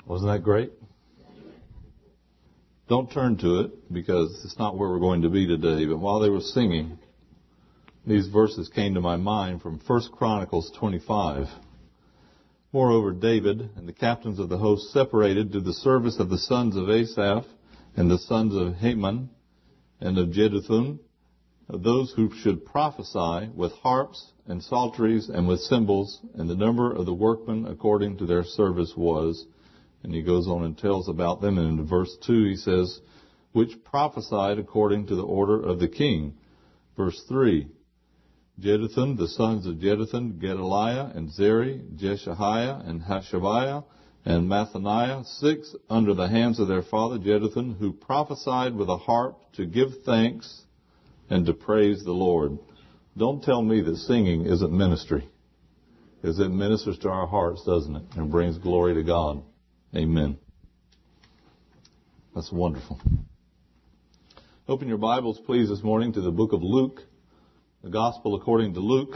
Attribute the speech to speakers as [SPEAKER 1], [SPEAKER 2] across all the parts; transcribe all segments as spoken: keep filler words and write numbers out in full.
[SPEAKER 1] Wasn't that great? Don't turn to it because it's not where we're going to be today. But while they were singing, these verses came to my mind from First Chronicles twenty-five. Moreover, David and the captains of the host separated to the service of the sons of Asaph and the sons of Heman and of Jeduthun, of those who should prophesy with harps and psalteries and with cymbals, and the number of the workmen according to their service was. And he goes on and tells about them. And in verse two he says, which prophesied according to the order of the king. Verse three, Jeduthun, the sons of Jeduthun, Gedaliah and Zeri, Jeshahiah and Hashabiah and Mathaniah, six under the hands of their father Jeduthun, who prophesied with a harp to give thanks and to praise the Lord. Don't tell me that singing isn't ministry, because it ministers to our hearts, doesn't it? And brings glory to God. Amen. That's wonderful. Open your Bibles, please, this morning to the book of Luke, the Gospel according to Luke.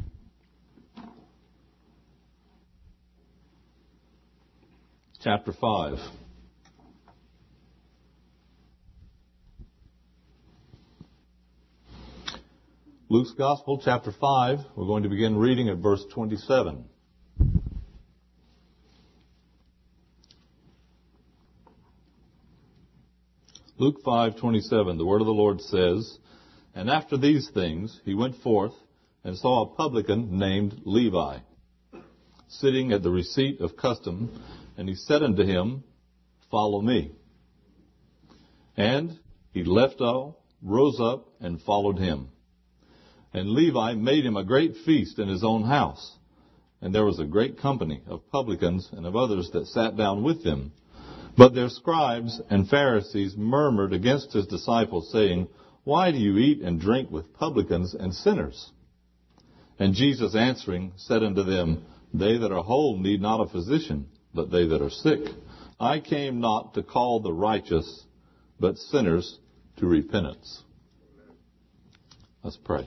[SPEAKER 1] Chapter five. Luke's Gospel, chapter five. We're going to begin reading at verse twenty-seven. Luke five twenty-seven, the word of the Lord says, and after these things he went forth and saw a publican named Levi, sitting at the receipt of custom, and he said unto him, follow me. And he left all, rose up, and followed him. And Levi made him a great feast in his own house. And there was a great company of publicans and of others that sat down with them. But their scribes and Pharisees murmured against his disciples, saying, why do you eat and drink with publicans and sinners? And Jesus answering said unto them, they that are whole need not a physician, but they that are sick. I came not to call the righteous, but sinners to repentance. Let's pray.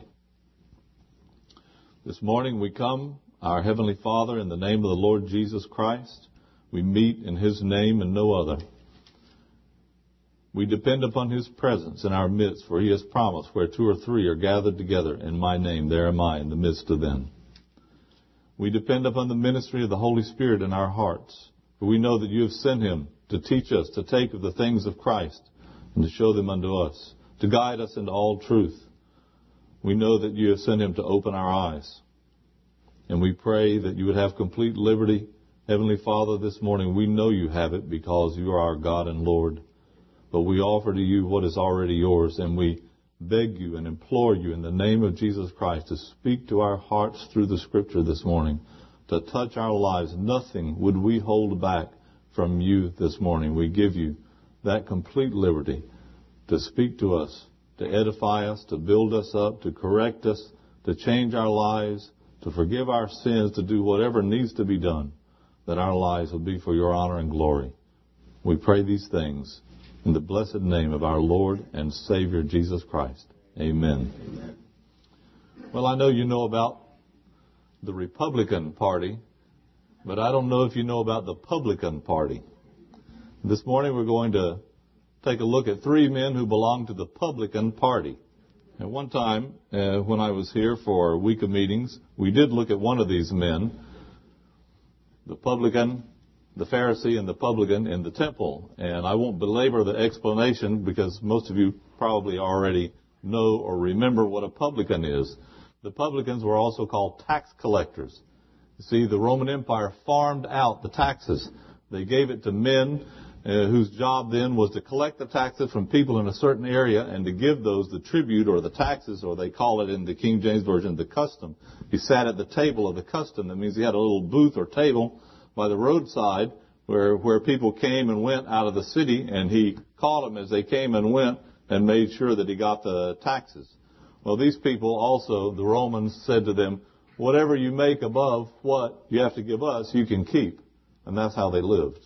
[SPEAKER 1] This morning we come, our Heavenly Father, in the name of the Lord Jesus Christ. We meet in His name and no other. We depend upon His presence in our midst, for He has promised, where two or three are gathered together in my name, there am I in the midst of them. We depend upon the ministry of the Holy Spirit in our hearts, for we know that you have sent Him to teach us to take of the things of Christ and to show them unto us, to guide us into all truth. We know that you have sent Him to open our eyes. And we pray that you would have complete liberty. Heavenly Father, this morning we know you have it because you are our God and Lord. But we offer to you what is already yours, and we beg you and implore you in the name of Jesus Christ to speak to our hearts through the Scripture this morning, to touch our lives. Nothing would we hold back from you this morning. We give you that complete liberty to speak to us, to edify us, to build us up, to correct us, to change our lives, to forgive our sins, to do whatever needs to be done, that our lives will be for your honor and glory. We pray these things in the blessed name of our Lord and Savior, Jesus Christ. Amen. Amen. Well, I know you know about the Republican Party, but I don't know if you know about the Publican Party. This morning we're going to take a look at three men who belong to the Publican Party. At one time, uh, when I was here for a week of meetings, we did look at one of these men, the publican, the Pharisee, and the publican in the temple. And I won't belabor the explanation because most of you probably already know or remember what a publican is. The publicans were also called tax collectors. You see, the Roman Empire farmed out the taxes. They gave it to men uh, whose job then was to collect the taxes from people in a certain area and to give those the tribute or the taxes, or they call it in the King James Version the custom. He sat at the table of the custom. That means he had a little booth or table by the roadside where where people came and went out of the city, and he caught them as they came and went and made sure that he got the taxes. Well, these people also, the Romans said to them, whatever you make above what you have to give us, you can keep. And that's how they lived.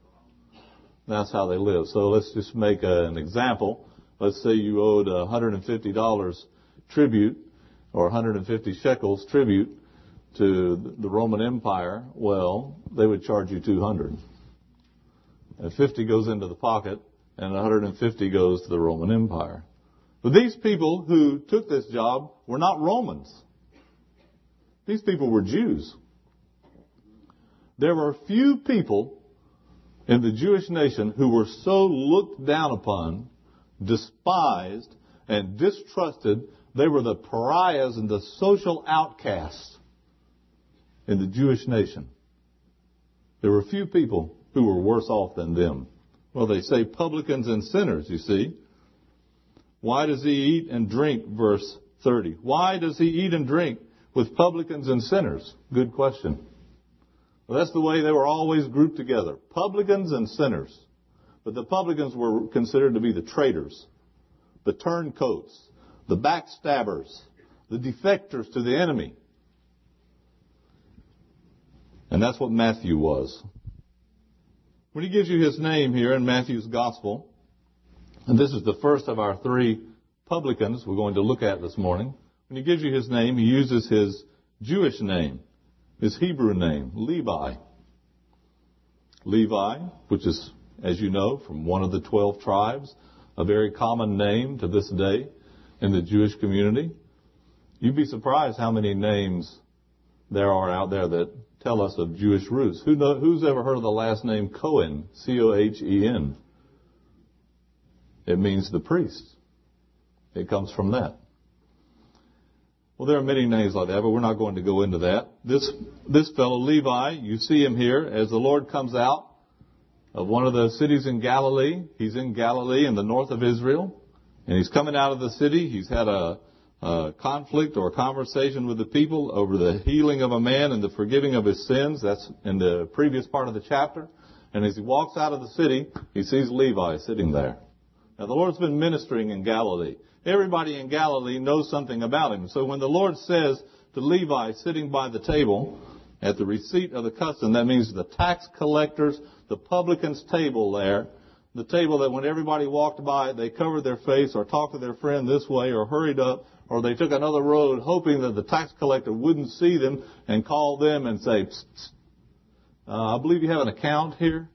[SPEAKER 1] That's how they lived. So let's just make a, an example. Let's say you owed one hundred fifty dollars tribute or one hundred fifty shekels tribute to the Roman Empire. Well, they would charge you two hundred. And fifty goes into the pocket, and one hundred fifty goes to the Roman Empire. But these people who took this job were not Romans. These people were Jews. There were few people in the Jewish nation who were so looked down upon, despised, and distrusted. They were the pariahs and the social outcasts in the Jewish nation. There were few people who were worse off than them. Well, they say publicans and sinners, you see. Why does he eat and drink, verse thirty? Why does he eat and drink with publicans and sinners? Good question. Well, that's the way they were always grouped together. Publicans and sinners. But the publicans were considered to be the traitors, the turncoats, the backstabbers, the defectors to the enemy. And that's what Matthew was. When he gives you his name here in Matthew's Gospel, and this is the first of our three publicans we're going to look at this morning. When he gives you his name, he uses his Jewish name, his Hebrew name, Levi. Levi, which is, as you know, from one of the twelve tribes, a very common name to this day in the Jewish community. You'd be surprised how many names there are out there that tell us of Jewish roots. Who know, who's ever heard of the last name Cohen? C O H E N. It means the priest. It comes from that. Well, there are many names like that, but we're not going to go into that. This this fellow, Levi, you see him here as the Lord comes out of one of the cities in Galilee. He's in Galilee in the north of Israel, and he's coming out of the city. He's had a, a conflict or a conversation with the people over the healing of a man and the forgiving of his sins. That's in the previous part of the chapter. And as he walks out of the city, he sees Levi sitting there. Now, the Lord's been ministering in Galilee. Everybody in Galilee knows something about him. So when the Lord says to Levi sitting by the table at the receipt of the custom, that means the tax collectors, the publicans' table there, the table that when everybody walked by, they covered their face or talked to their friend this way or hurried up or they took another road hoping that the tax collector wouldn't see them and call them and say, psst, psst, uh, I believe you have an account here.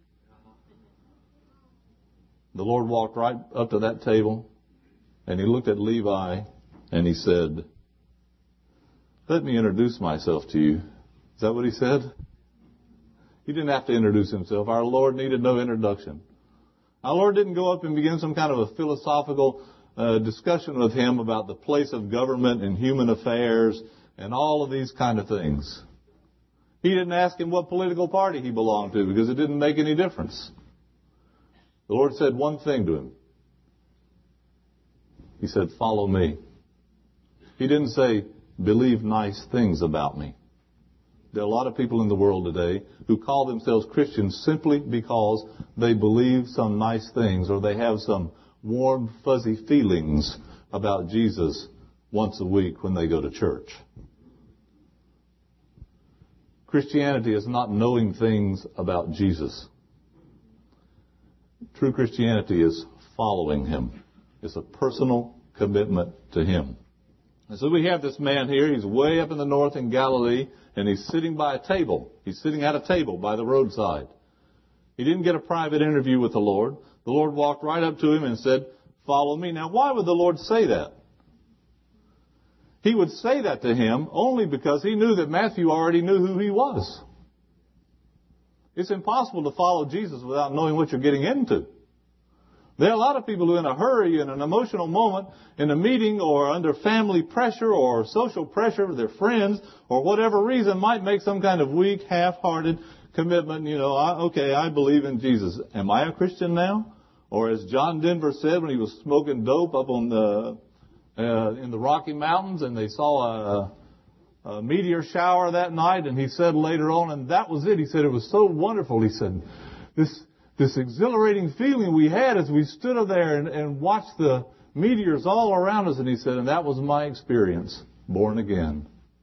[SPEAKER 1] The Lord walked right up to that table, and he looked at Levi, and he said, let me introduce myself to you. Is that what he said? He didn't have to introduce himself. Our Lord needed no introduction. Our Lord didn't go up and begin some kind of a philosophical uh, discussion with him about the place of government and human affairs and all of these kind of things. He didn't ask him what political party he belonged to because it didn't make any difference. The Lord said one thing to him. He said, follow me. He didn't say, believe nice things about me. There are a lot of people in the world today who call themselves Christians simply because they believe some nice things or they have some warm, fuzzy feelings about Jesus once a week when they go to church. Christianity is not knowing things about Jesus. True Christianity is following him. It's a personal commitment to him. And so we have this man here. He's way up in the north in Galilee, and he's sitting by a table. He's sitting at a table by the roadside. He didn't get a private interview with the Lord. The Lord walked right up to him and said, follow me. Now, why would the Lord say that? He would say that to him only because he knew that Matthew already knew who he was. It's impossible to follow Jesus without knowing what you're getting into. There are a lot of people who in a hurry, in an emotional moment, in a meeting or under family pressure or social pressure with their friends or whatever reason might make some kind of weak, half-hearted commitment. You know, I, okay, I believe in Jesus. Am I a Christian now? Or as John Denver said when he was smoking dope up on the, uh, in the Rocky Mountains and they saw a, a meteor shower that night, and he said later on, and that was it. He said it was so wonderful. He said, this this exhilarating feeling we had as we stood up there and, and watched the meteors all around us. And he said, and that was my experience, born again.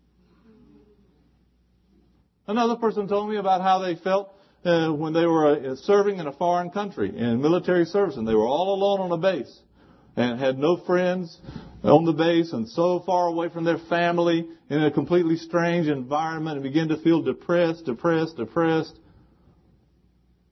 [SPEAKER 1] Another person told me about how they felt uh, when they were uh, serving in a foreign country in military service, and they were all alone on a base and had no friends on the base and so far away from their family in a completely strange environment and began to feel depressed, depressed, depressed.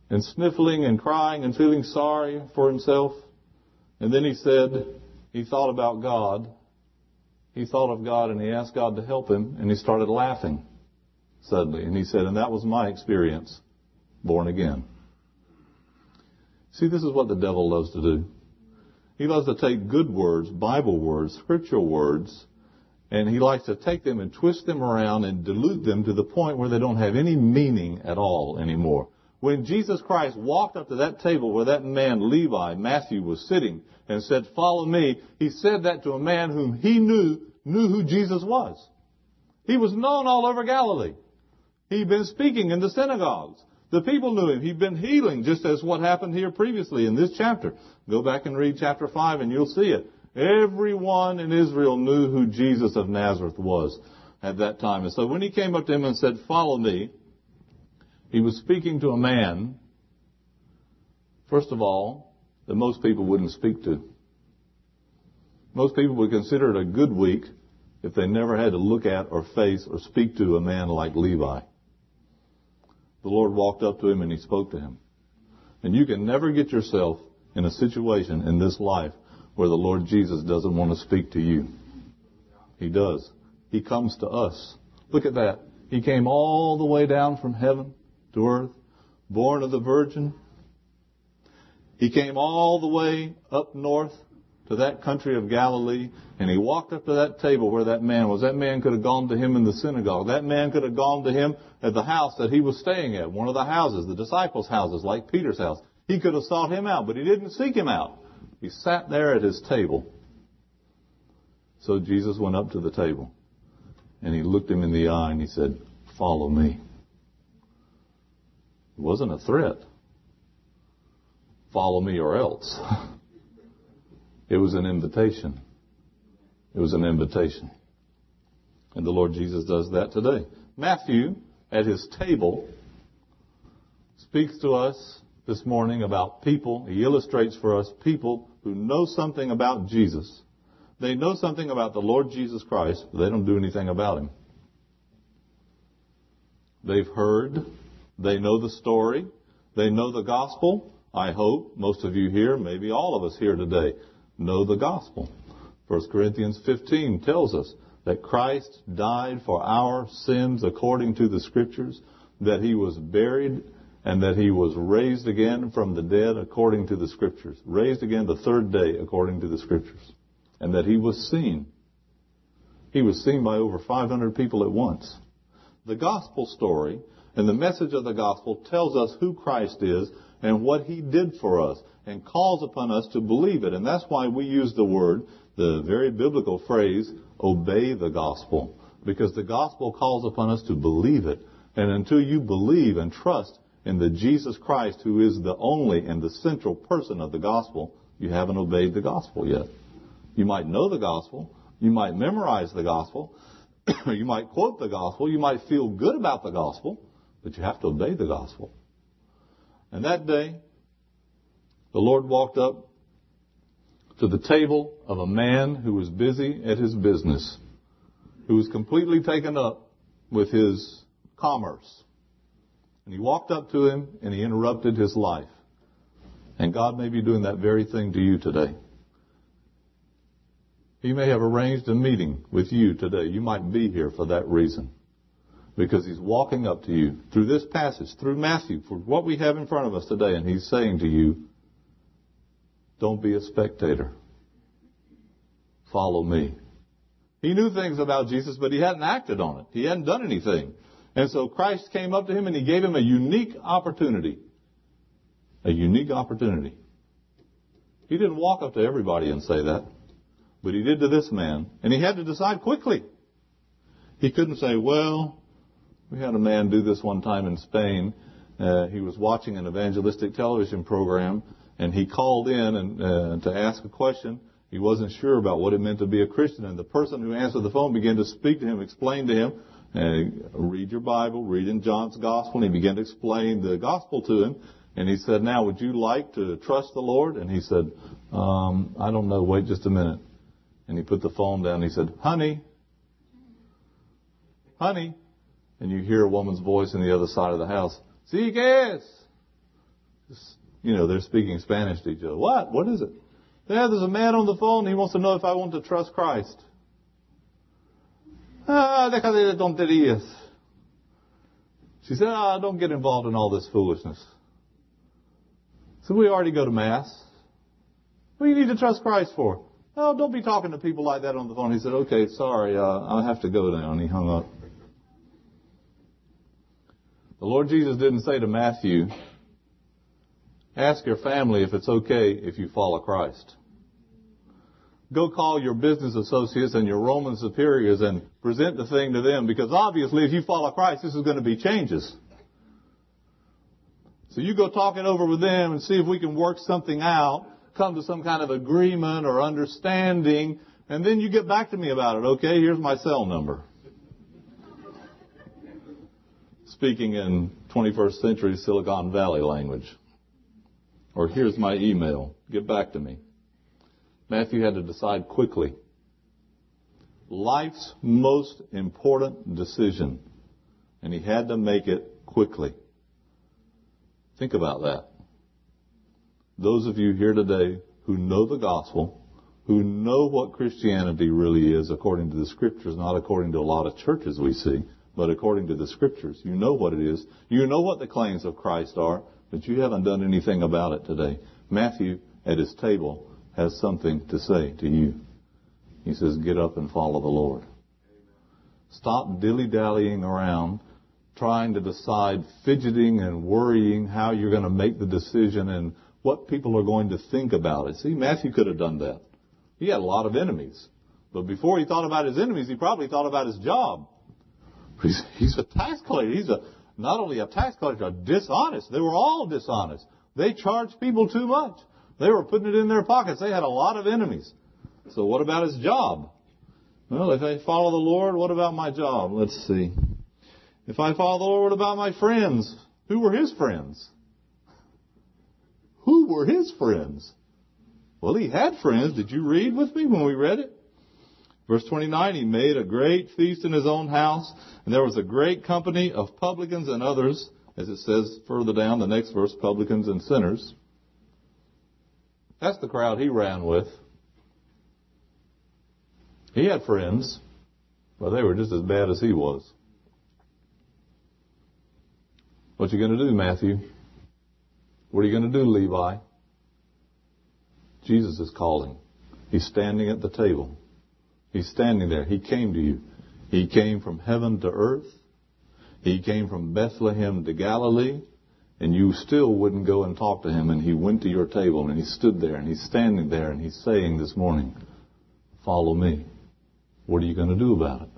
[SPEAKER 1] and sniffling and crying and feeling sorry for himself. And then he said, he thought about God. He thought of God and he asked God to help him, and he started laughing suddenly. And he said, and that was my experience, born again. See, this is what the devil loves to do. He loves to take good words, Bible words, scriptural words, and he likes to take them and twist them around and dilute them to the point where they don't have any meaning at all anymore. When Jesus Christ walked up to that table where that man Levi, Matthew, was sitting and said, follow me, he said that to a man whom he knew, knew who Jesus was. He was known all over Galilee. He'd been speaking in the synagogues. The people knew him. He'd been healing, just as what happened here previously in this chapter. Go back and read chapter five and you'll see it. Everyone in Israel knew who Jesus of Nazareth was at that time. And so when he came up to him and said, follow me, he was speaking to a man, first of all, that most people wouldn't speak to. Most people would consider it a good week if they never had to look at or face or speak to a man like Levi. The Lord walked up to him and he spoke to him. And you can never get yourself in a situation in this life where the Lord Jesus doesn't want to speak to you. He does. He comes to us. Look at that. He came all the way down from heaven to earth, born of the Virgin. He came all the way up north to that country of Galilee, and he walked up to that table where that man was. That man could have gone to him in the synagogue. That man could have gone to him at the house that he was staying at, one of the houses, the disciples' houses, like Peter's house. He could have sought him out, but he didn't seek him out. He sat there at his table. So Jesus went up to the table, and he looked him in the eye, and he said, follow me. It wasn't a threat. Follow me or else. It was an invitation. It was an invitation. And the Lord Jesus does that today. Matthew, at his table, speaks to us this morning about people. He illustrates for us people who know something about Jesus. They know something about the Lord Jesus Christ, but they don't do anything about him. They've heard. They know the story. They know the gospel. I hope most of you here, maybe all of us here today, know the gospel. First Corinthians fifteen tells us that Christ died for our sins according to the Scriptures, that he was buried, and that he was raised again from the dead according to the Scriptures. Raised again the third day according to the Scriptures. And that he was seen. He was seen by over five hundred people at once. The gospel story and the message of the gospel tells us who Christ is and what he did for us, and calls upon us to believe it. And that's why we use the word, the very biblical phrase, obey the gospel. Because the gospel calls upon us to believe it. And until you believe and trust in the Jesus Christ, who is the only and the central person of the gospel, you haven't obeyed the gospel yet. You might know the gospel. You might memorize the gospel. You might quote the gospel. You might feel good about the gospel. But you have to obey the gospel. And that day, the Lord walked up to the table of a man who was busy at his business, who was completely taken up with his commerce. And he walked up to him and he interrupted his life. And God may be doing that very thing to you today. He may have arranged a meeting with you today. You might be here for that reason. Because he's walking up to you through this passage, through Matthew, for what we have in front of us today. And he's saying to you, don't be a spectator. Follow me. He knew things about Jesus, but he hadn't acted on it. He hadn't done anything. And so Christ came up to him and he gave him a unique opportunity. A unique opportunity. He didn't walk up to everybody and say that. But he did to this man. And he had to decide quickly. He couldn't say, well, we had a man do this one time in Spain. Uh, he was watching an evangelistic television program, and he called in and uh, to ask a question. He wasn't sure about what it meant to be a Christian, and the person who answered the phone began to speak to him, explain to him, uh, read your Bible, read in John's Gospel, and he began to explain the Gospel to him. And he said, now, would you like to trust the Lord? And he said, um, I don't know, wait just a minute. And he put the phone down, and he said, honey, honey. And you hear a woman's voice on the other side of the house. ¿Sí qué es? You know, they're speaking Spanish to each other. What? What is it? Yeah, there's a man on the phone. He wants to know if I want to trust Christ. Ah, déjate de tonterías. She said, ah, don't get involved in all this foolishness. So we already go to Mass. What do you need to trust Christ for? Oh, don't be talking to people like that on the phone. He said, okay, sorry, uh, I'll have to go now. And he hung up. The Lord Jesus didn't say to Matthew, ask your family if it's okay if you follow Christ. Go call your business associates and your Roman superiors and present the thing to them, because obviously if you follow Christ, this is going to be changes. So you go talk it over with them and see if we can work something out, come to some kind of agreement or understanding, and then you get back to me about it. Okay, here's my cell number. Speaking in twenty-first century Silicon Valley language. Or here's my email. Get back to me. Matthew had to decide quickly. Life's most important decision. And he had to make it quickly. Think about that. Those of you here today who know the gospel, who know what Christianity really is according to the Scriptures, not according to a lot of churches we see, but according to the Scriptures. You know what it is. You know what the claims of Christ are, but you haven't done anything about it today. Matthew, at his table, has something to say to you. He says, get up and follow the Lord. Stop dilly-dallying around, trying to decide, fidgeting and worrying how you're going to make the decision and what people are going to think about it. See, Matthew could have done that. He had a lot of enemies. But before he thought about his enemies, he probably thought about his job. He's, he's a tax collector. He's a, not only a tax collector, dishonest. They were all dishonest. They charged people too much. They were putting it in their pockets. They had a lot of enemies. So what about his job? Well, if I follow the Lord, what about my job? Let's see. If I follow the Lord, what about my friends? Who were his friends? Who were his friends? Well, he had friends. Did you read with me when we read it? Verse twenty-nine, he made a great feast in his own house, and there was a great company of publicans and others, as it says further down, the next verse, publicans and sinners. That's the crowd he ran with. He had friends, but they were just as bad as he was. What you going to do, Matthew? What are you going to do, Levi? Jesus is calling. He's standing at the table. He's standing there. He came to you. He came from heaven to earth. He came from Bethlehem to Galilee. And you still wouldn't go and talk to him. And he went to your table and he stood there and he's standing there and he's saying this morning, follow me. What are you going to do about it?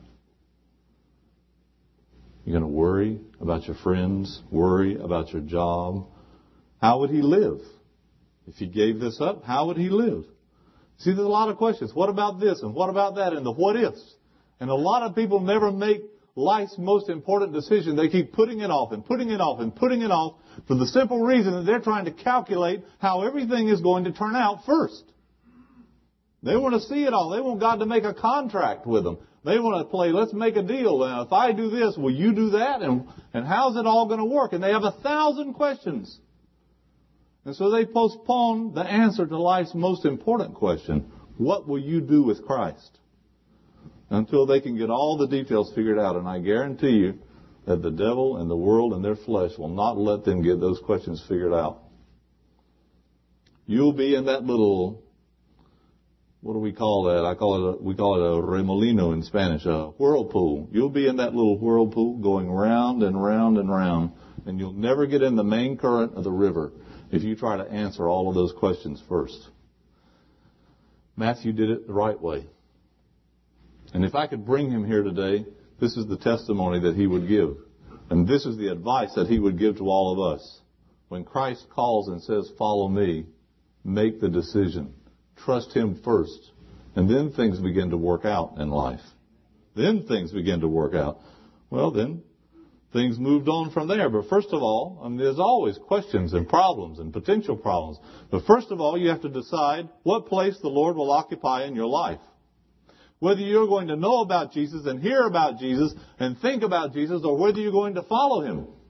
[SPEAKER 1] You're going to worry about your friends, worry about your job. How would he live? If he gave this up, how would he live? See, there's a lot of questions. What about this and what about that and the what ifs? And a lot of people never make life's most important decision. They keep putting it off and putting it off and putting it off for the simple reason that they're trying to calculate how everything is going to turn out first. They want to see it all. They want God to make a contract with them. They want to play, let's make a deal. Now, if I do this, will you do that? And, and how's it all going to work? And they have a thousand questions. And so they postpone the answer to life's most important question. What will you do with Christ? Until they can get all the details figured out. And I guarantee you that the devil and the world and their flesh will not let them get those questions figured out. You'll be in that little, what do we call that? I call it, a, we call it a remolino in Spanish, a whirlpool. You'll be in that little whirlpool going round and round and round. And you'll never get in the main current of the river if you try to answer all of those questions first. Matthew did it the right way. And if I could bring him here today, this is the testimony that he would give. And this is the advice that he would give to all of us. When Christ calls and says, follow me, make the decision. Trust him first. And then things begin to work out in life. Then things begin to work out. Well, then things moved on from there. But first of all, I mean, there's always questions and problems and potential problems. But first of all, you have to decide what place the Lord will occupy in your life. Whether you're going to know about Jesus and hear about Jesus and think about Jesus, or whether you're going to follow him.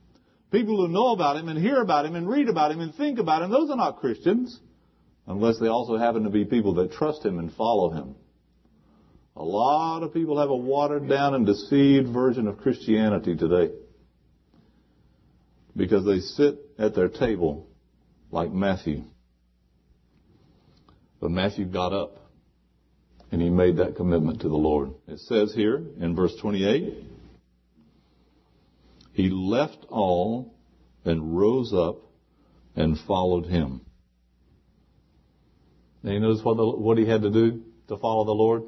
[SPEAKER 1] People who know about him and hear about him and read about him and think about him, those are not Christians. Unless they also happen to be people that trust him and follow him. A lot of people have a watered down and deceived version of Christianity today. Because they sit at their table like Matthew. But Matthew got up and he made that commitment to the Lord. It says here in verse twenty-eight, he left all and rose up and followed him. Now you notice what, the, what he had to do to follow the Lord?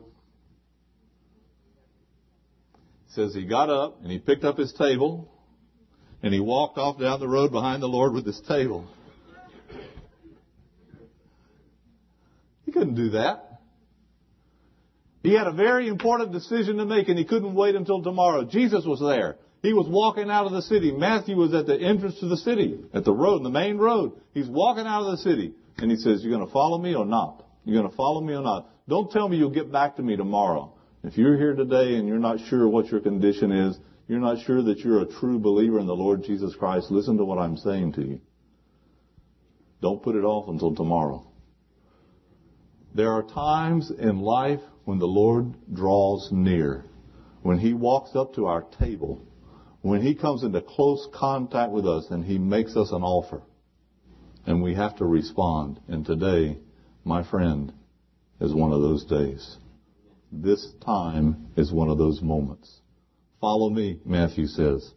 [SPEAKER 1] It says he got up and he picked up his table and he walked off down the road behind the Lord with his table. He couldn't do that. He had a very important decision to make and he couldn't wait until tomorrow. Jesus was there. He was walking out of the city. Matthew was at the entrance to the city, at the road, the main road. He's walking out of the city. And he says, you're going to follow me or not? You're going to follow me or not? Don't tell me you'll get back to me tomorrow. If you're here today and you're not sure what your condition is, you're not sure that you're a true believer in the Lord Jesus Christ, listen to what I'm saying to you. Don't put it off until tomorrow. There are times in life when the Lord draws near, when he walks up to our table, when he comes into close contact with us and he makes us an offer. And we have to respond. And today, my friend, is one of those days. This time is one of those moments. Follow me, Matthew says.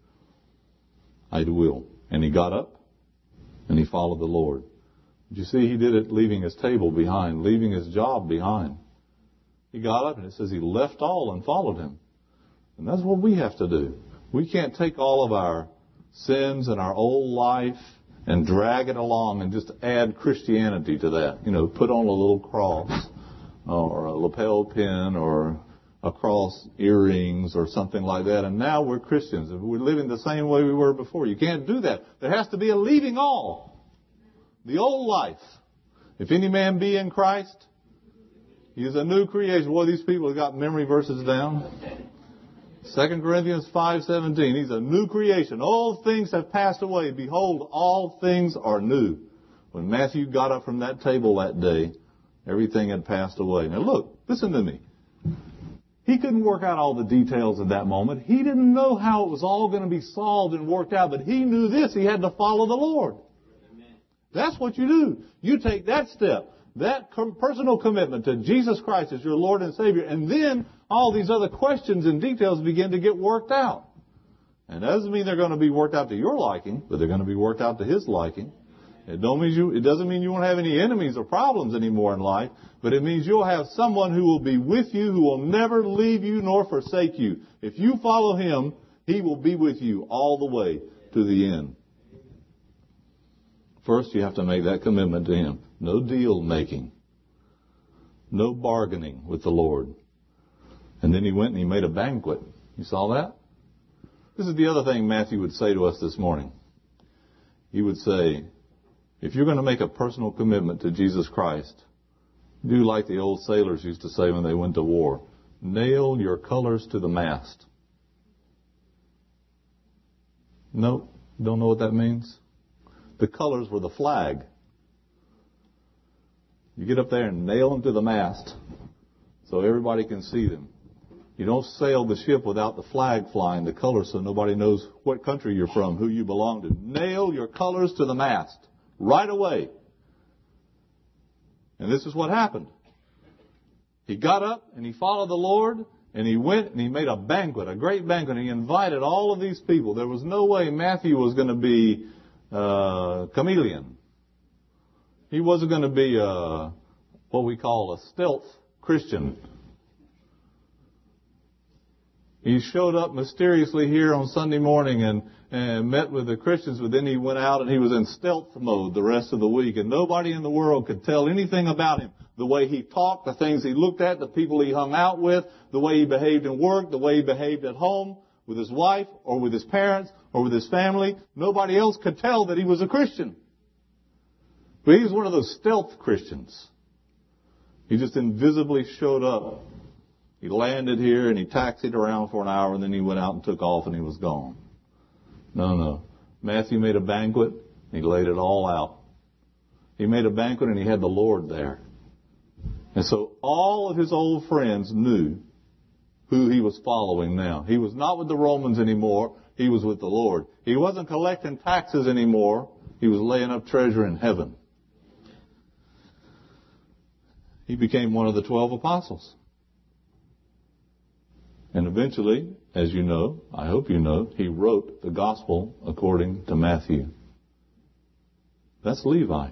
[SPEAKER 1] I will. And he got up and he followed the Lord. But you see, he did it leaving his table behind, leaving his job behind. He got up and it says he left all and followed him. And that's what we have to do. We can't take all of our sins and our old life and drag it along and just add Christianity to that. You know, put on a little cross or a lapel pin or a cross earrings or something like that. And now we're Christians. We're living the same way we were before. You can't do that. There has to be a leaving all. The old life. If any man be in Christ, he is a new creation. Boy, these people have got memory verses down. Second Corinthians five seventeen. He's a new creation. All things have passed away. Behold, all things are new. When Matthew got up from that table that day, everything had passed away. Now look, listen to me. He couldn't work out all the details at that moment. He didn't know how it was all going to be solved and worked out, but he knew this. He had to follow the Lord. Amen. That's what you do. You take that step, that com- personal commitment to Jesus Christ as your Lord and Savior, and then all these other questions and details begin to get worked out. And that doesn't mean they're going to be worked out to your liking, but they're going to be worked out to His liking. It don't mean you, it doesn't mean you won't have any enemies or problems anymore in life, but it means you'll have someone who will be with you, who will never leave you nor forsake you. If you follow Him, He will be with you all the way to the end. First, you have to make that commitment to Him. No deal making. No bargaining with the Lord. And then He went and He made a banquet. You saw that? This is the other thing Matthew would say to us this morning. He would say, if you're going to make a personal commitment to Jesus Christ, do like the old sailors used to say when they went to war. Nail your colors to the mast. No, don't know what that means? The colors were the flag. You get up there and nail them to the mast so everybody can see them. You don't sail the ship without the flag flying, the colors, so nobody knows what country you're from, who you belong to. Nail your colors to the mast right away. And this is what happened. He got up and he followed the Lord, and he went and he made a banquet, a great banquet. He invited all of these people. There was no way Matthew was going to be a chameleon. He wasn't going to be a, what we call a stealth Christian. He showed up mysteriously here on Sunday morning and, and met with the Christians, but then he went out and he was in stealth mode the rest of the week. And nobody in the world could tell anything about him. The way he talked, the things he looked at, the people he hung out with, the way he behaved in work, the way he behaved at home with his wife or with his parents or with his family. Nobody else could tell that he was a Christian. But he was one of those stealth Christians. He just invisibly showed up. He landed here and he taxied around for an hour and then he went out and took off and he was gone. No, no. Matthew made a banquet, and he laid it all out. He made a banquet, and he had the Lord there. And so all of his old friends knew who he was following now. He was not with the Romans anymore. He was with the Lord. He wasn't collecting taxes anymore. He was laying up treasure in heaven. He became one of the twelve apostles. And eventually, as you know, I hope you know, he wrote the gospel according to Matthew. That's Levi.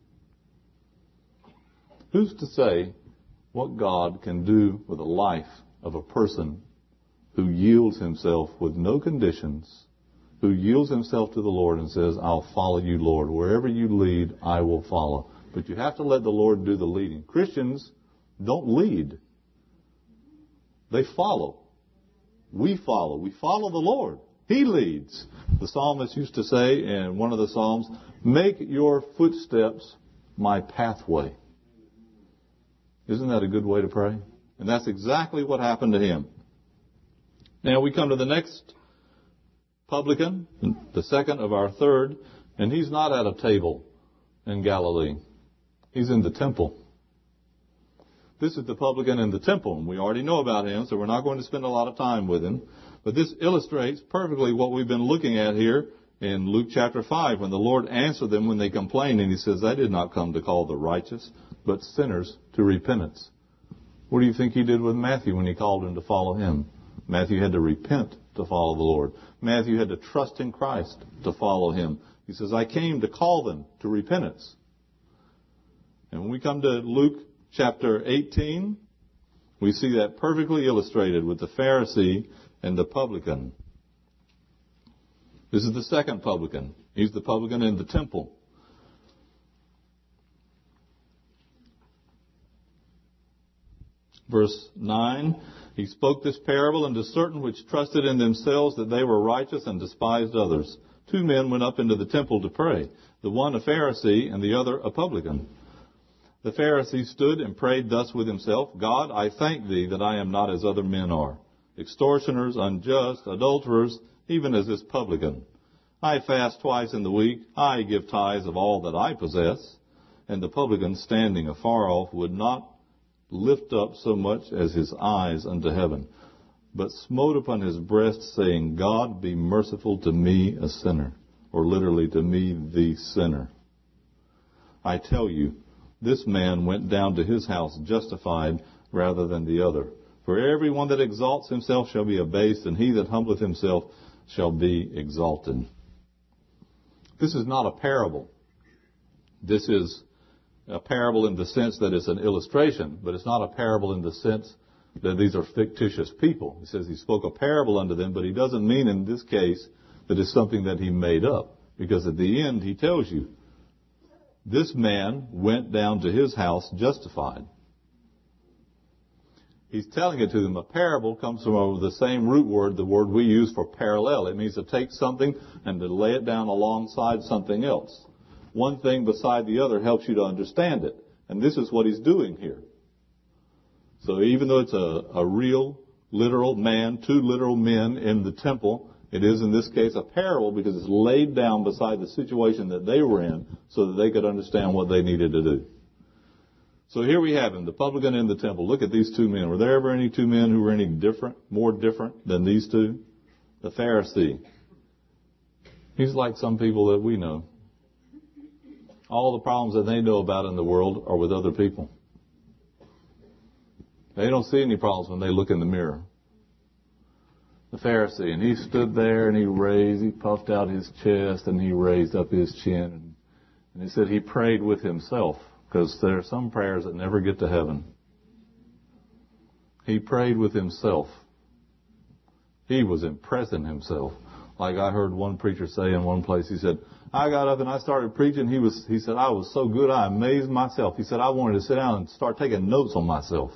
[SPEAKER 1] Who's to say what God can do with the life of a person who yields himself with no conditions, who yields himself to the Lord and says, I'll follow you, Lord. Wherever you lead, I will follow. But you have to let the Lord do the leading. Christians don't lead. They follow. We follow. We follow the Lord. He leads. The psalmist used to say in one of the Psalms, make your footsteps my pathway. Isn't that a good way to pray? And that's exactly what happened to him. Now we come to the next publican, the second of our third, and he's not at a table in Galilee. He's in the temple. This is the publican in the temple, and we already know about him, so we're not going to spend a lot of time with him. But this illustrates perfectly what we've been looking at here in Luke chapter five, when the Lord answered them when they complained, and he says, I did not come to call the righteous, but sinners to repentance. What do you think he did with Matthew when he called him to follow him? Matthew had to repent to follow the Lord. Matthew had to trust in Christ to follow him. He says, I came to call them to repentance. And when we come to Luke chapter eighteen, we see that perfectly illustrated with the Pharisee and the publican. This is the second publican. He's the publican in the temple. Verse nine, he spoke this parable unto certain which trusted in themselves that they were righteous and despised others. Two men went up into the temple to pray, the one a Pharisee and the other a publican. The Pharisee stood and prayed thus with himself, God, I thank thee that I am not as other men are, extortioners, unjust, adulterers, even as this publican. I fast twice in the week, I give tithes of all that I possess. And the publican, standing afar off, would not lift up so much as his eyes unto heaven, but smote upon his breast, saying, God, be merciful to me, a sinner. Or literally, to me, the sinner. I tell you, this man went down to his house justified rather than the other. For everyone that exalts himself shall be abased, and he that humbleth himself shall be exalted. This is not a parable. This is a parable in the sense that it's an illustration, but it's not a parable in the sense that these are fictitious people. He says he spoke a parable unto them, but he doesn't mean in this case that it's something that he made up. Because at the end he tells you, this man went down to his house justified. He's telling it to them. A parable comes from the same root word, the word we use for parallel. It means to take something and to lay it down alongside something else. One thing beside the other helps you to understand it. And this is what he's doing here. So even though it's a, a real, literal man, two literal men in the temple, it is in this case a parable because it's laid down beside the situation that they were in so that they could understand what they needed to do. So here we have him, the publican in the temple. Look at these two men. Were there ever any two men who were any different, more different than these two? The Pharisee. He's like some people that we know. All the problems that they know about in the world are with other people. They don't see any problems when they look in the mirror. The Pharisee, and he stood there and he raised, he puffed out his chest and he raised up his chin. And he said he prayed with himself, because there are some prayers that never get to heaven. He prayed with himself. He was impressing himself. Like I heard one preacher say in one place, he said, I got up and I started preaching. He was, he said, I was so good, I amazed myself. He said, I wanted to sit down and start taking notes on myself.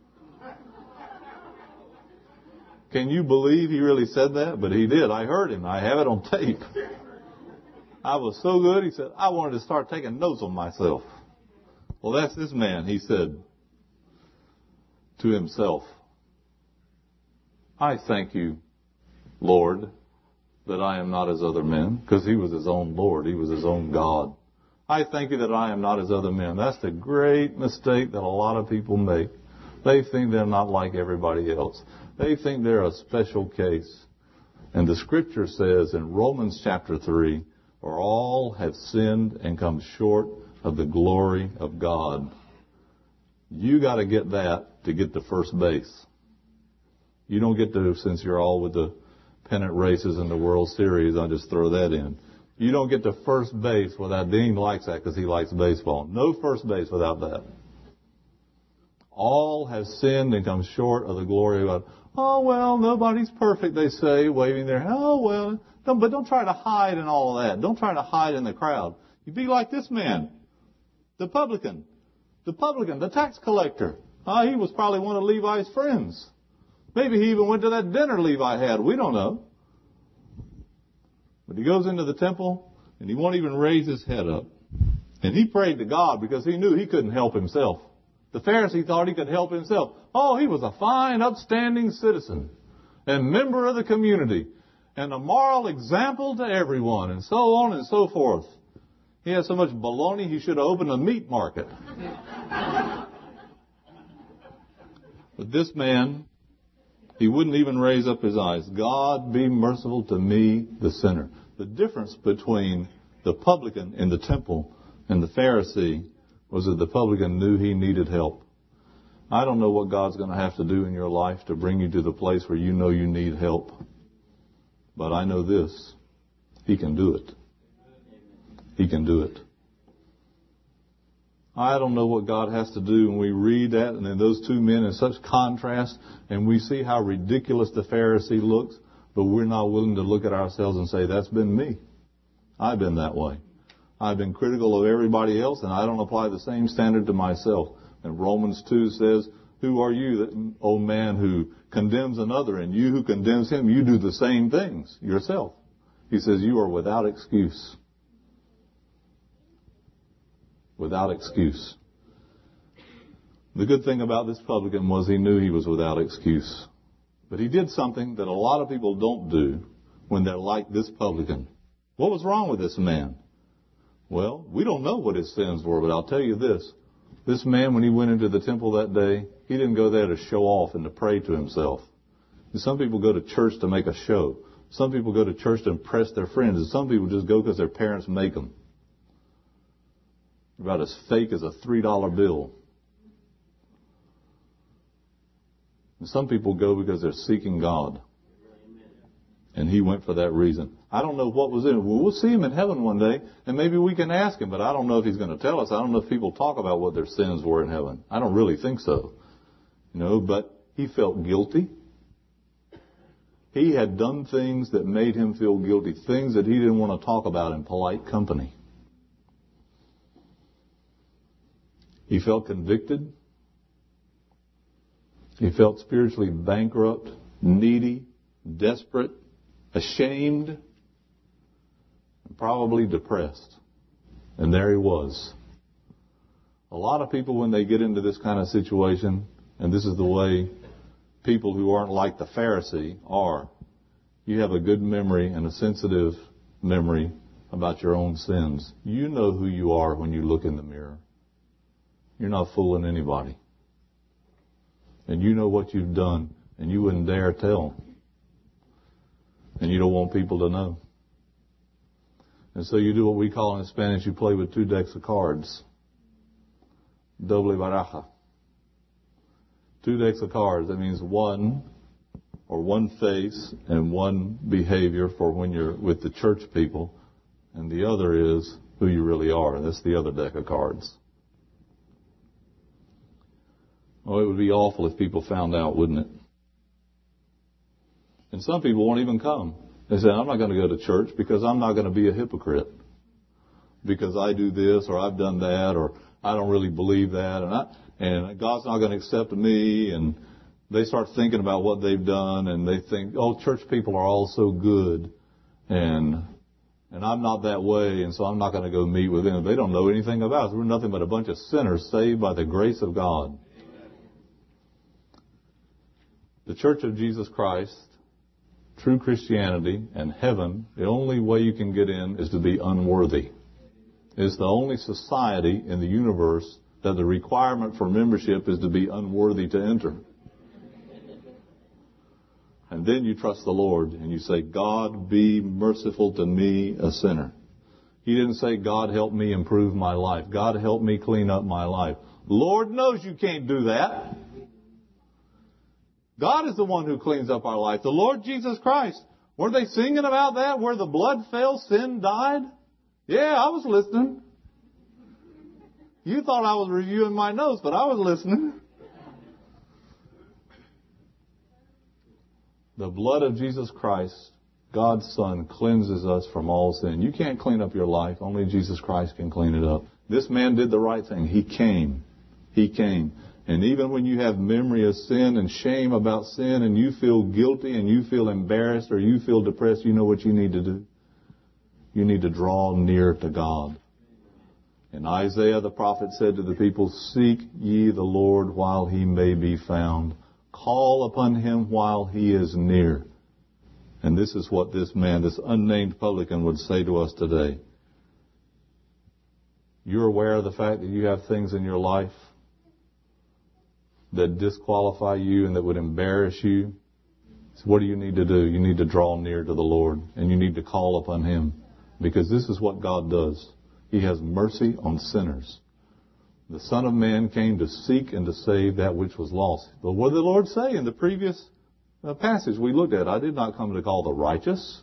[SPEAKER 1] Can you believe he really said that? But he did. I heard him. I have it on tape. I was so good, he said, I wanted to start taking notes on myself. Well, that's this man. He said to himself, I thank you, Lord, that I am not as other men, because he was his own Lord. He was his own God. I thank you that I am not as other men. That's the great mistake that a lot of people make. They think they're not like everybody else. They think they're a special case. And the Scripture says in Romans chapter three, for all have sinned and come short of the glory of God. You got to get that to get to first base. You don't get to, since you're all with the pennant races in the World Series, I'll just throw that in. You don't get to first base without, Dean likes that because he likes baseball. No first base without that. All have sinned and come short of the glory of God. Oh, well, nobody's perfect, they say, waving their hand. Oh, well, don't, but don't try to hide in all of that. Don't try to hide in the crowd. You be like this man, the publican, the publican, the tax collector. Uh, he was probably one of Levi's friends. Maybe he even went to that dinner Levi had. We don't know. But he goes into the temple, and he won't even raise his head up. And he prayed to God because he knew he couldn't help himself. The Pharisee thought he could help himself. Oh, he was a fine, upstanding citizen and member of the community and a moral example to everyone and so on and so forth. He had so much baloney he should have opened a meat market. But this man, he wouldn't even raise up his eyes. God, be merciful to me, the sinner. The difference between the publican in the temple and the Pharisee was that the publican knew he needed help. I don't know what God's going to have to do in your life to bring you to the place where you know you need help. But I know this. He can do it. He can do it. I don't know what God has to do when we read that and then those two men in such contrast and we see how ridiculous the Pharisee looks, but we're not willing to look at ourselves and say, that's been me. I've been that way. I've been critical of everybody else and I don't apply the same standard to myself. And Romans two says, who are you, that, O man, who condemns another? And you who condemns him, you do the same things yourself. He says, you are without excuse. Without excuse. The good thing about this publican was he knew he was without excuse. But he did something that a lot of people don't do when they're like this publican. What was wrong with this man? Well, we don't know what his sins were, but I'll tell you this. This man, when he went into the temple that day, he didn't go there to show off and to pray to himself. And some people go to church to make a show. Some people go to church to impress their friends. And some people just go because their parents make them. About as fake as a three dollar bill. And some people go because they're seeking God. And he went for that reason. I don't know what was in it. Well, we'll see him in heaven one day, and maybe we can ask him, but I don't know if he's going to tell us. I don't know if people talk about what their sins were in heaven. I don't really think so. You know, but he felt guilty. He had done things that made him feel guilty, things that he didn't want to talk about in polite company. He felt convicted. He felt spiritually bankrupt, needy, desperate, ashamed, and probably depressed. And there he was. A lot of people, when they get into this kind of situation, and this is the way people who aren't like the Pharisee are, you have a good memory and a sensitive memory about your own sins. You know who you are when you look in the mirror. You're not fooling anybody. And you know what you've done, and you wouldn't dare tell. And you don't want people to know. And so you do what we call in Spanish, you play with two decks of cards. Doble baraja. Two decks of cards. That means one or one face and one behavior for when you're with the church people. And the other is who you really are. That's the other deck of cards. Oh, it would be awful if people found out, wouldn't it? And some people won't even come. They say, I'm not going to go to church because I'm not going to be a hypocrite. Because I do this or I've done that or I don't really believe that and I, and God's not going to accept me. And they start thinking about what they've done and they think, oh, church people are all so good and and I'm not that way and so I'm not going to go meet with them. They don't know anything about us. We're nothing but a bunch of sinners saved by the grace of God. The Church of Jesus Christ true Christianity and heaven, the only way you can get in is to be unworthy. It's the only society in the universe that the requirement for membership is to be unworthy to enter. And then you trust the Lord and you say, God, be merciful to me, a sinner. He didn't say, God, help me improve my life. God, help me clean up my life. Lord knows you can't do that. God is the one who cleans up our life. The Lord Jesus Christ. Were they singing about that? Where the blood fell, sin died? Yeah, I was listening. You thought I was reviewing my notes, but I was listening. The blood of Jesus Christ, God's Son, cleanses us from all sin. You can't clean up your life. Only Jesus Christ can clean it up. This man did the right thing. He came. He came. And even when you have memory of sin and shame about sin and you feel guilty and you feel embarrassed or you feel depressed, you know what you need to do? You need to draw near to God. And Isaiah the prophet said to the people, seek ye the Lord while he may be found. Call upon him while he is near. And this is what this man, this unnamed publican, would say to us today. You're aware of the fact that you have things in your life that disqualify you and that would embarrass you. So what do you need to do? You need to draw near to the Lord and you need to call upon him, because this is what God does. He has mercy on sinners. The Son of Man came to seek and to save that which was lost. But what did the Lord say in the previous uh, passage we looked at? I did not come to call the righteous,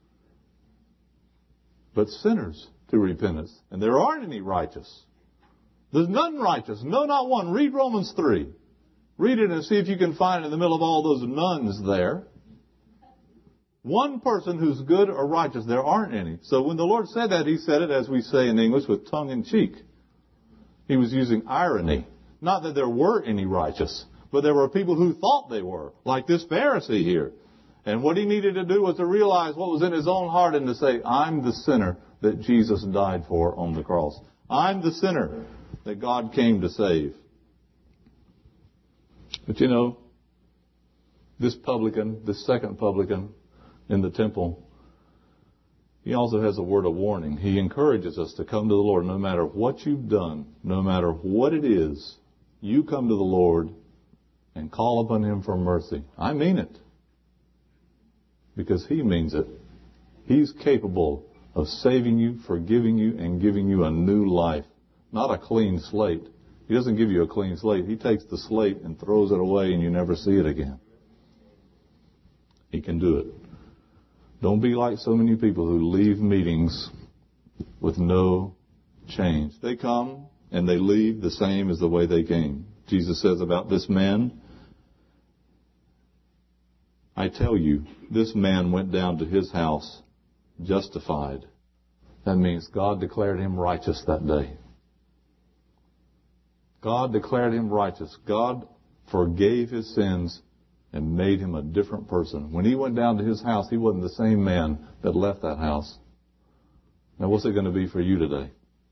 [SPEAKER 1] but sinners to repentance. And there aren't any righteous. There's none righteous. No, not one. Read Romans three. Read it and see if you can find it in the middle of all those nones there. One person who's good or righteous. There aren't any. So when the Lord said that, he said it, as we say in English, with tongue in cheek. He was using irony. Not that there were any righteous, but there were people who thought they were, like this Pharisee here. And what he needed to do was to realize what was in his own heart and to say, I'm the sinner that Jesus died for on the cross. I'm the sinner that God came to save. But you know, this publican, this second publican in the temple, he also has a word of warning. He encourages us to come to the Lord no matter what you've done, no matter what it is. You come to the Lord and call upon him for mercy. I mean it. Because he means it. He's capable of saving you, forgiving you, and giving you a new life. Not a clean slate. He doesn't give you a clean slate. He takes the slate and throws it away and you never see it again. He can do it. Don't be like so many people who leave meetings with no change. They come and they leave the same as the way they came. Jesus says about this man, I tell you, this man went down to his house justified. That means God declared him righteous that day. God declared him righteous. God forgave his sins and made him a different person. When he went down to his house, he wasn't the same man that left that house. Now, what's it going to be for you today?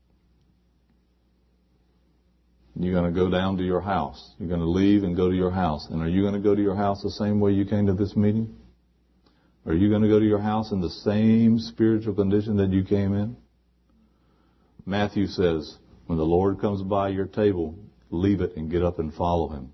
[SPEAKER 1] You're going to go down to your house. You're going to leave and go to your house. And are you going to go to your house the same way you came to this meeting? Are you going to go to your house in the same spiritual condition that you came in? Matthew says, when the Lord comes by your table, leave it and get up and follow him.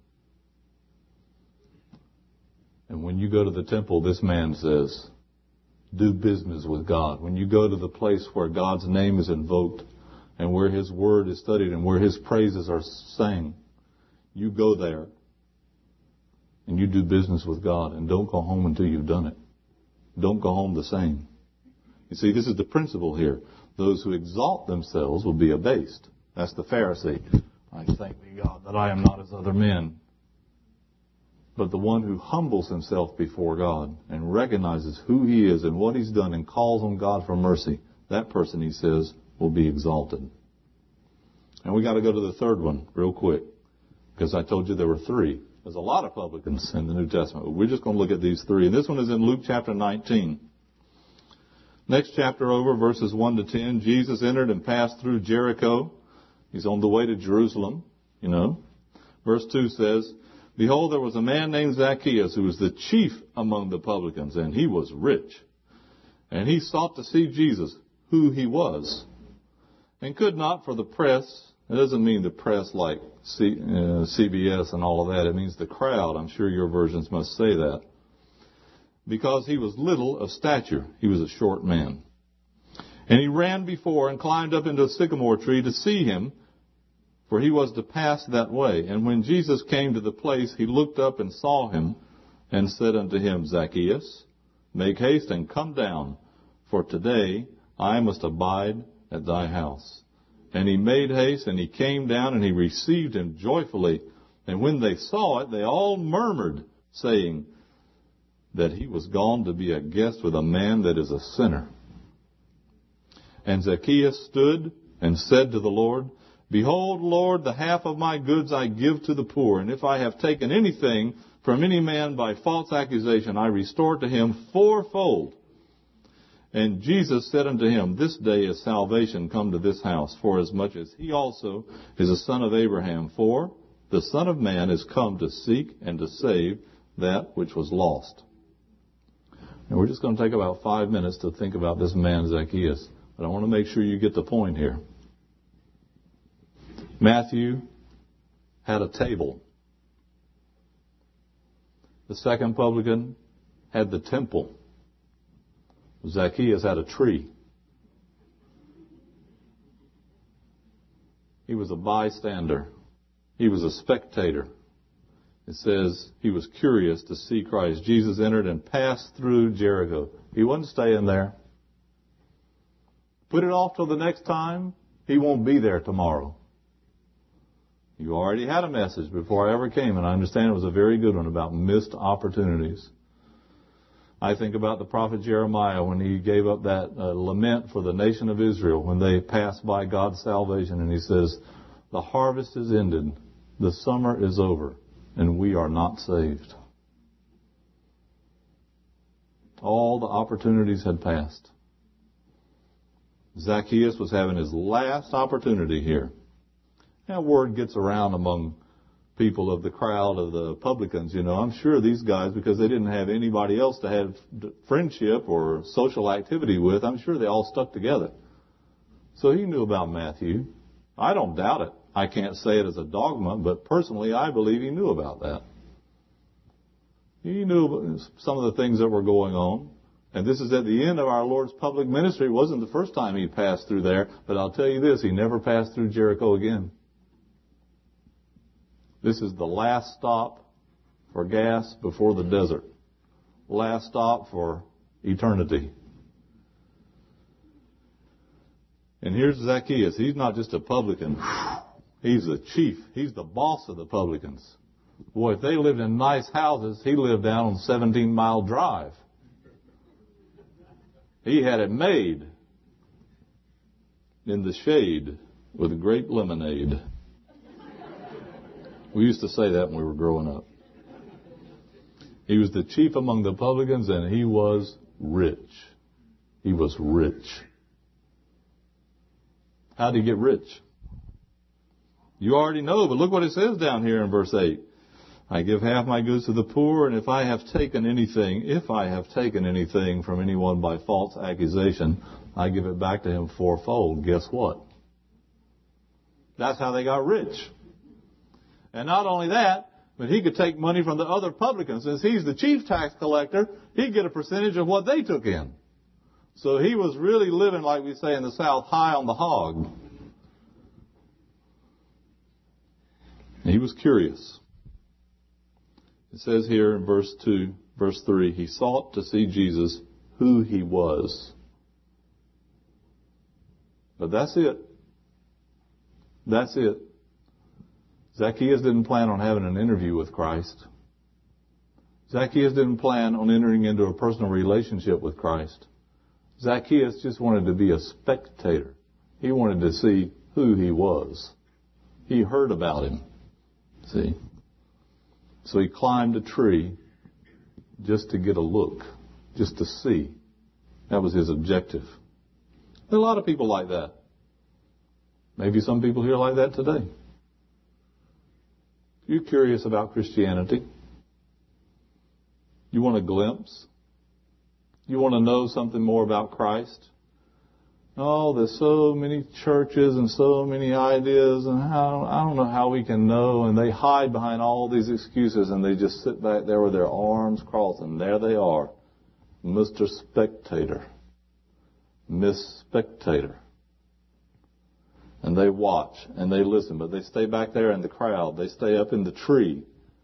[SPEAKER 1] And when you go to the temple, this man says, do business with God. When you go to the place where God's name is invoked and where his word is studied and where his praises are sang, you go there and you do business with God, and don't go home until you've done it. Don't go home the same. You see, this is the principle here. Those who exalt themselves will be abased. That's the Pharisee. I thank thee, God, that I am not as other men. But the one who humbles himself before God and recognizes who he is and what he's done and calls on God for mercy, that person, he says, will be exalted. And we got to go to the third one real quick, because I told you there were three. There's a lot of publicans in the New Testament, but we're just going to look at these three. And this one is in Luke chapter nineteen. Next chapter over, verses one to ten, Jesus entered and passed through Jericho. He's on the way to Jerusalem, you know. Verse two says, Behold, there was a man named Zacchaeus who was the chief among the publicans, and he was rich. And he sought to see Jesus, who he was, and could not for the press. It doesn't mean the press like C, uh, C B S and all of that. It means the crowd. I'm sure your versions must say that. Because he was little of stature. He was a short man. And he ran before and climbed up into a sycamore tree to see him, for he was to pass that way. And when Jesus came to the place, he looked up and saw him, and said unto him, Zacchaeus, make haste and come down, for today I must abide at thy house. And he made haste, and he came down, and he received him joyfully. And when they saw it, they all murmured, saying that he was gone to be a guest with a man that is a sinner. And Zacchaeus stood and said to the Lord, Behold, Lord, the half of my goods I give to the poor, and if I have taken anything from any man by false accusation, I restore to him fourfold. And Jesus said unto him, This day is salvation come to this house, forasmuch as he also is a son of Abraham. For the Son of Man is come to seek and to save that which was lost. And we're just going to take about five minutes to think about this man Zacchaeus. But I want to make sure you get the point here. Matthew had a table. The second publican had the temple. Zacchaeus had a tree. He was a bystander. He was a spectator. It says he was curious to see Christ. Jesus entered and passed through Jericho. He wasn't staying there. Put it off till the next time. He won't be there tomorrow. You already had a message before I ever came, and I understand it was a very good one about missed opportunities. I think about the prophet Jeremiah when he gave up that uh, lament for the nation of Israel when they passed by God's salvation, and he says, the harvest is ended, the summer is over, and we are not saved. All the opportunities had passed. Zacchaeus was having his last opportunity here. Now, word gets around among people of the crowd of the publicans, you know. I'm sure these guys, because they didn't have anybody else to have friendship or social activity with, I'm sure they all stuck together. So he knew about Matthew. I don't doubt it. I can't say it as a dogma, but personally I believe he knew about that. He knew some of the things that were going on. And this is at the end of our Lord's public ministry. It wasn't the first time he passed through there, but I'll tell you this, he never passed through Jericho again. This is the last stop for gas before the desert. Last stop for eternity. And here's Zacchaeus. He's not just a publican. He's the chief. He's the boss of the publicans. Boy, if they lived in nice houses, he lived down on seventeen mile Drive. He had it made in the shade with grape lemonade. We used to say that when we were growing up. He was the chief among the publicans, and he was rich. He was rich. How did he get rich? You already know, but look what it says down here in verse eight. I give half my goods to the poor, and if I have taken anything, if I have taken anything from anyone by false accusation, I give it back to him fourfold. Guess what? That's how they got rich. And not only that, but he could take money from the other publicans. Since he's the chief tax collector, he'd get a percentage of what they took in. So he was really living, like we say in the South, high on the hog. And he was curious. It says here in verse two, verse three, he sought to see Jesus, who he was. But that's it. That's it. Zacchaeus didn't plan on having an interview with Christ. Zacchaeus didn't plan on entering into a personal relationship with Christ. Zacchaeus just wanted to be a spectator. He wanted to see who he was. He heard about him. See? So he climbed a tree just to get a look, just to see. That was his objective. There are a lot of people like that. Maybe some people here like that today. You curious about Christianity? You want a glimpse? You want to know something more about Christ? Oh, there's so many churches and so many ideas, and how, I don't know how we can know. And they hide behind all these excuses, and they just sit back there with their arms crossed, and there they are, Mister Spectator, Miss Spectator. And they watch, and they listen, but they stay back there in the crowd. They stay up in the tree.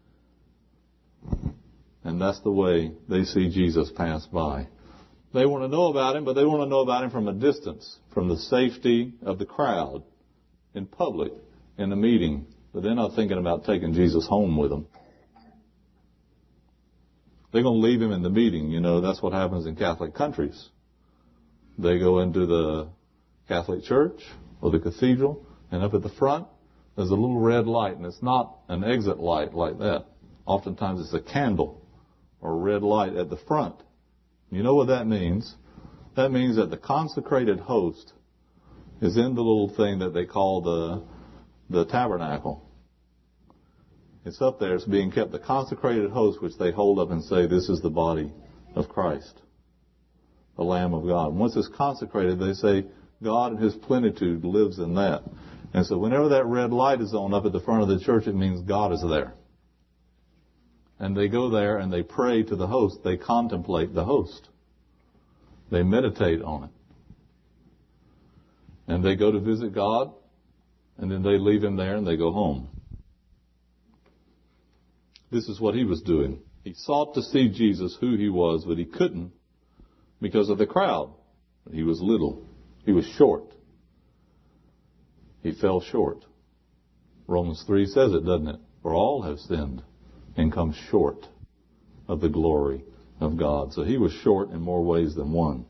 [SPEAKER 1] And that's the way they see Jesus pass by. They want to know about him, but they want to know about him from a distance, from the safety of the crowd, in public, in a meeting. But they're not thinking about taking Jesus home with them. They're going to leave him in the meeting. You know, that's what happens in Catholic countries. They go into the Catholic church or the cathedral, and up at the front, there's a little red light, and it's not an exit light like that. Oftentimes it's a candle or a red light at the front. You know what that means? That means that the consecrated host is in the little thing that they call the the tabernacle. It's up there. It's being kept. The consecrated host, which they hold up and say, this is the body of Christ, the Lamb of God. And once it's consecrated, they say, God in His plenitude lives in that. And so whenever that red light is on up at the front of the church, it means God is there. And they go there and they pray to the host. They contemplate the host. They meditate on it. And they go to visit God, and then they leave Him there and they go home. This is what he was doing. He sought to see Jesus, who He was, but he couldn't because of the crowd. He was little. He was short. He fell short. Romans three says it, doesn't it? For all have sinned and come short of the glory of God. So he was short in more ways than one.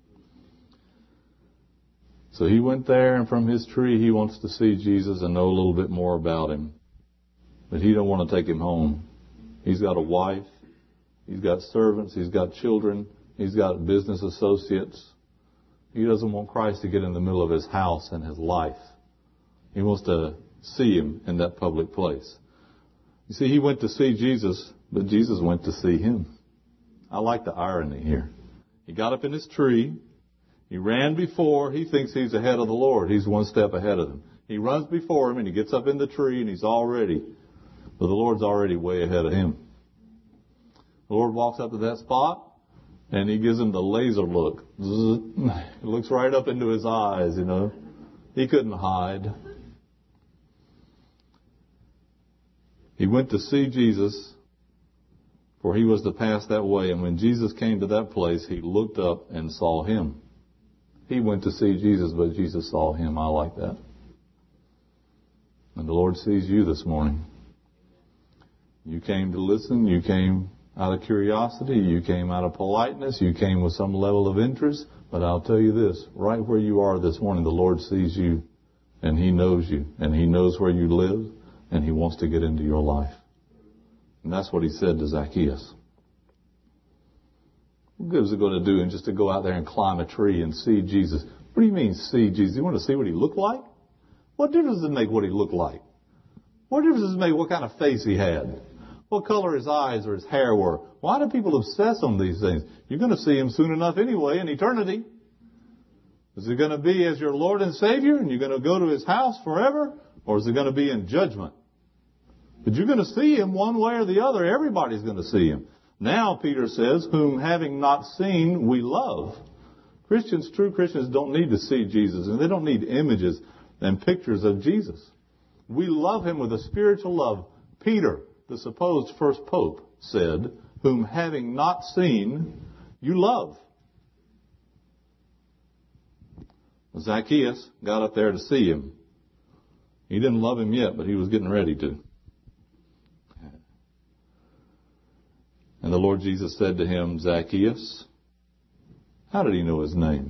[SPEAKER 1] So he went there, and from his tree he wants to see Jesus and know a little bit more about him. But he don't want to take him home. He's got a wife. He's got servants. He's got children. He's got business associates. He doesn't want Christ to get in the middle of his house and his life. He wants to see him in that public place. You see, he went to see Jesus, but Jesus went to see him. I like the irony here. He got up in his tree. He ran before. He thinks he's ahead of the Lord. He's one step ahead of him. He runs before him, and he gets up in the tree, and he's all ready. But the Lord's already way ahead of him. The Lord walks up to that spot, and he gives him the laser look. He looks right up into his eyes, you know. He couldn't hide. He went to see Jesus, for he was to pass that way. And when Jesus came to that place, he looked up and saw him. He went to see Jesus, but Jesus saw him. I like that. And the Lord sees you this morning. You came to listen. You came out of curiosity. You came out of politeness. You came with some level of interest. But I'll tell you this, right where you are this morning, the Lord sees you, and He knows you, and He knows where you live, and He wants to get into your life. And that's what He said to Zacchaeus. What good is it going to do and just to go out there and climb a tree and see Jesus? What do you mean see Jesus? You want to see what He looked like? What difference does it make what He looked like? What difference does it make what kind of face He had? What color his eyes or his hair were? Why do people obsess on these things? You're going to see Him soon enough anyway in eternity. Is it going to be as your Lord and Savior and you're going to go to His house forever? Or is it going to be in judgment? But you're going to see Him one way or the other. Everybody's going to see Him. Now, Peter says, whom having not seen, we love. Christians, true Christians, don't need to see Jesus, and they don't need images and pictures of Jesus. We love Him with a spiritual love. Peter, the supposed first pope, said, whom having not seen, you love. Zacchaeus got up there to see Him. He didn't love Him yet, but he was getting ready to. And the Lord Jesus said to him, Zacchaeus, how did He know his name?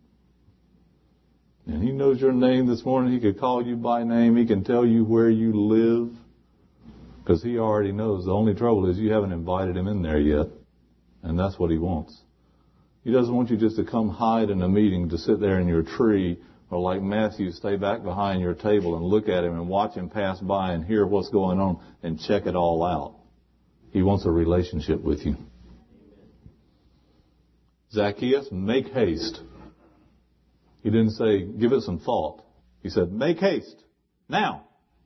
[SPEAKER 1] And He knows your name this morning. He could call you by name. He can tell you where you live. Because He already knows. The only trouble is you haven't invited Him in there yet. And that's what He wants. He doesn't want you just to come hide in a meeting, to sit there in your tree Or like Matthew, stay back behind your table and look at him and watch him pass by and hear what's going on and check it all out. He wants a relationship with you. Zacchaeus, make haste. He didn't say, give it some thought. He said, make haste. Now.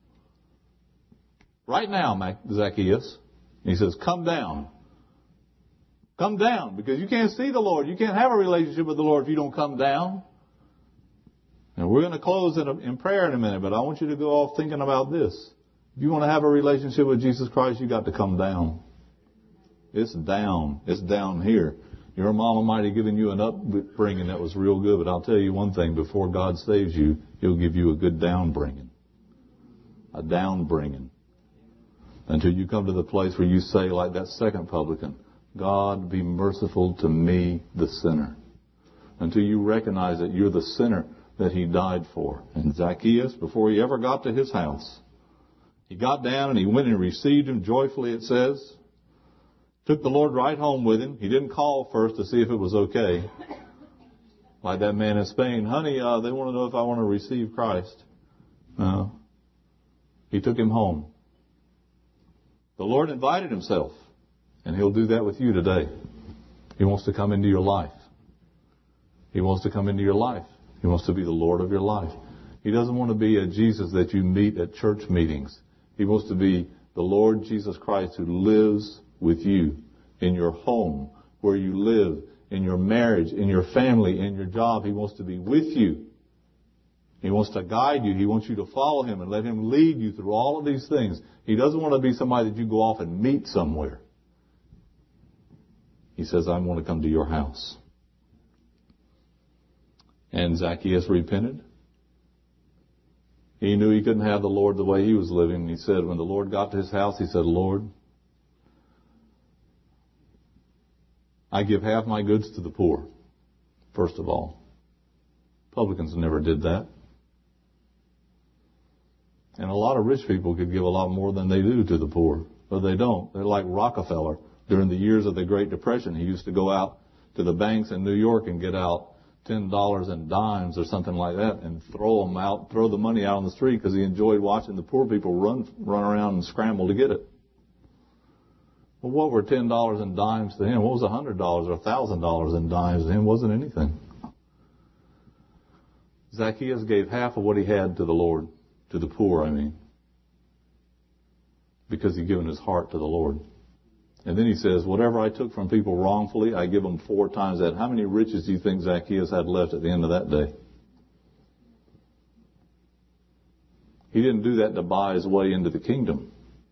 [SPEAKER 1] Right now, Zacchaeus. And he says, come down. Come down, because you can't see the Lord. You can't have a relationship with the Lord if you don't come down. And we're going to close in, a, in prayer in a minute, but I want you to go off thinking about this. If you want to have a relationship with Jesus Christ, you got to come down. It's down. It's down here. Your mama might have given you an upbringing that was real good, but I'll tell you one thing, before God saves you, He'll give you a good downbringing. A downbringing. Until you come to the place where you say, like that second publican, God, be merciful to me, the sinner. Until you recognize that you're the sinner that He died for. And Zacchaeus, before he ever got to his house, he got down and he went and received Him joyfully, it says. Took the Lord right home with him. He didn't call first to see if it was okay. Like that man in Spain, honey, uh, they want to know if I want to receive Christ. No. He took him home. The Lord invited Himself. And He'll do that with you today. He wants to come into your life. He wants to come into your life. He wants to be the Lord of your life. He doesn't want to be a Jesus that you meet at church meetings. He wants to be the Lord Jesus Christ who lives with you in your home, where you live, in your marriage, in your family, in your job. He wants to be with you. He wants to guide you. He wants you to follow Him and let Him lead you through all of these things. He doesn't want to be somebody that you go off and meet somewhere. He says, I want to come to your house. And Zacchaeus repented. He knew he couldn't have the Lord the way he was living. He said, when the Lord got to his house, he said, Lord, I give half my goods to the poor, first of all. Publicans never did that. And a lot of rich people could give a lot more than they do to the poor, but they don't. They're like Rockefeller. During the years of the Great Depression, he used to go out to the banks in New York and get out ten dollars in dimes or something like that and throw them out, throw the money out on the street because he enjoyed watching the poor people run run around and scramble to get it. Well, what were ten dollars in dimes to him? What was one hundred dollars or one thousand dollars in dimes to him? It wasn't anything. Zacchaeus gave half of what he had to the Lord, to the poor, I mean, because he'd given his heart to the Lord. And then he says, whatever I took from people wrongfully, I give them four times that. How many riches do you think Zacchaeus had left at the end of that day? He didn't do that to buy his way into the kingdom.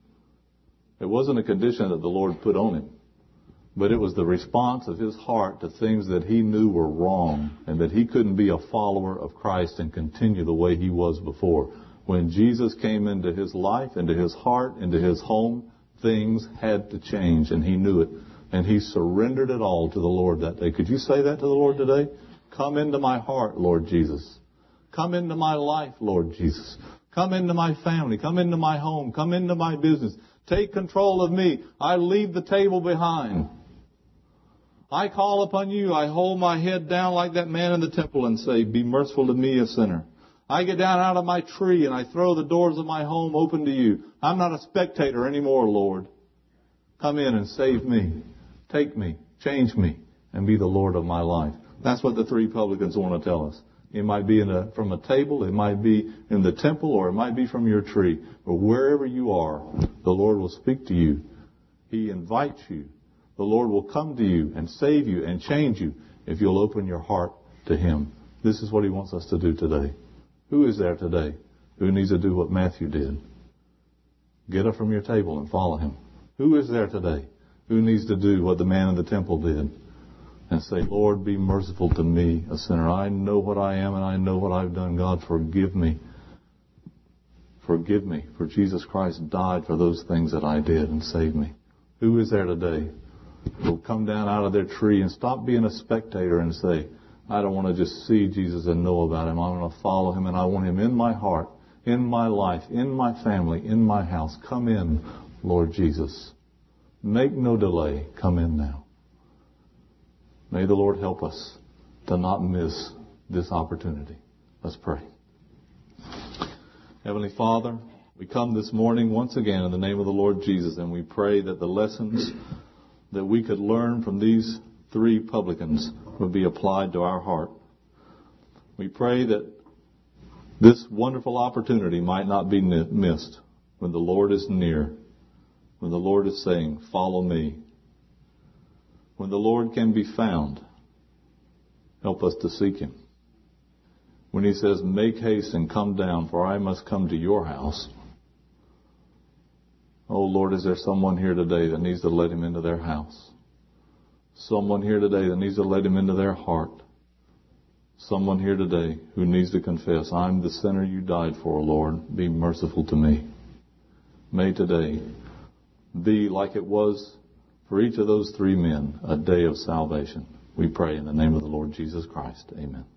[SPEAKER 1] It wasn't a condition that the Lord put on him. But it was the response of his heart to things that he knew were wrong and that he couldn't be a follower of Christ and continue the way he was before. When Jesus came into his life, into his heart, into his home, things had to change, and he knew it. And he surrendered it all to the Lord that day. Could you say that to the Lord today? Come into my heart, Lord Jesus. Come into my life, Lord Jesus. Come into my family. Come into my home. Come into my business. Take control of me. I leave the table behind. I call upon you. I hold my head down like that man in the temple and say, be merciful to me, a sinner. I get down out of my tree and I throw the doors of my home open to you. I'm not a spectator anymore, Lord. Come in and save me. Take me. Change me. And be the Lord of my life. That's what the three publicans want to tell us. It might be in a, from a table. It might be in the temple. Or it might be from your tree. But wherever you are, the Lord will speak to you. He invites you. The Lord will come to you and save you and change you if you'll open your heart to Him. This is what He wants us to do today. Who is there today who needs to do what Matthew did? Get up from your table and follow Him. Who is there today who needs to do what the man in the temple did and say, Lord, be merciful to me, a sinner. I know what I am and I know what I've done. God, forgive me. Forgive me, for Jesus Christ died for those things that I did and saved me. Who is there today who will come down out of their tree and stop being a spectator and say, I don't want to just see Jesus and know about Him. I want to follow Him, and I want Him in my heart, in my life, in my family, in my house. Come in, Lord Jesus. Make no delay. Come in now. May the Lord help us to not miss this opportunity. Let's pray. Heavenly Father, we come this morning once again in the name of the Lord Jesus, and we pray that the lessons that we could learn from these three publicans would be applied to our heart. We pray that this wonderful opportunity might not be missed when the Lord is near, when the Lord is saying, "Follow me." When the Lord can be found, help us to seek Him. When He says, "Make haste and come down, for I must come to your house." Oh Lord, is there someone here today that needs to let Him into their house? Someone here today that needs to let Him into their heart? Someone here today who needs to confess, "I'm the sinner you died for, Lord. Be merciful to me." May today be like it was for each of those three men, a day of salvation. We pray in the name of the Lord Jesus Christ. Amen.